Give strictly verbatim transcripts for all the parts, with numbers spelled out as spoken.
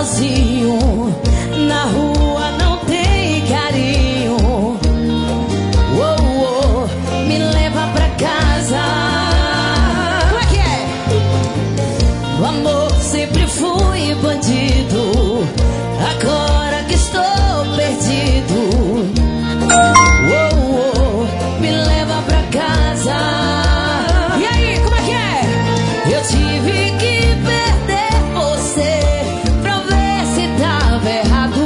sozinho. Na rua não tem carinho. Oh, oh, me leva pra casa. Como é que é? No amor sempre fui bandido. Agora que estou perdido. Oh, oh, me leva pra casa. E aí, como é que é? Eu tive que perder você pra ver se tava errado.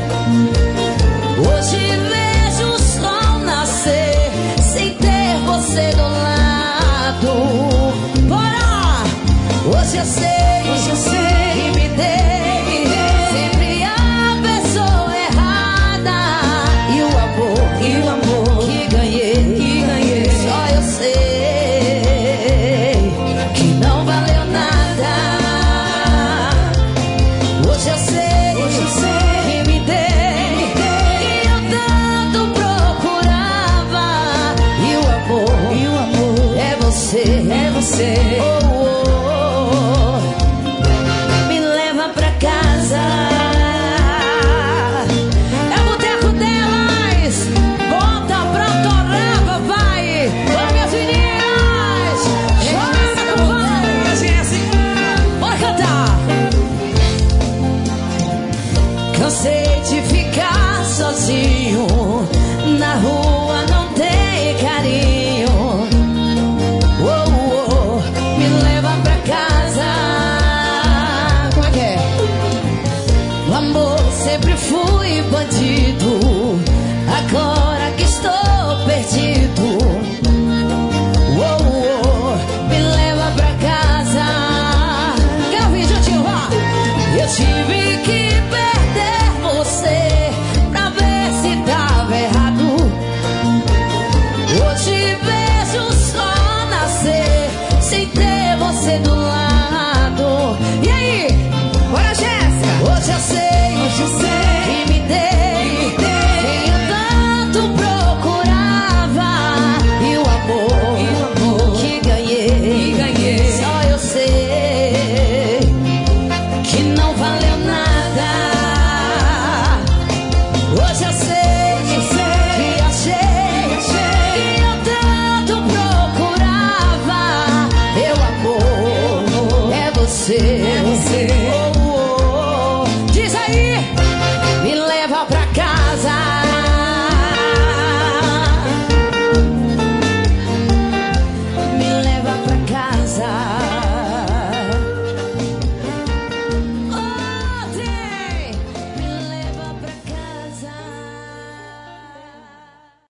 Hoje vejo o sol nascer sem ter você do lado. Bora! Hoje eu sei, hoje eu sei que me dei sempre a pessoa errada. E o amor, e o amor que ganhei, que ganhei. Só eu sei que não valeu nada. Hoje eu sei, hoje eu sei que me dei, que eu tanto procurava. E o amor, e o amor é você, é você. Oh,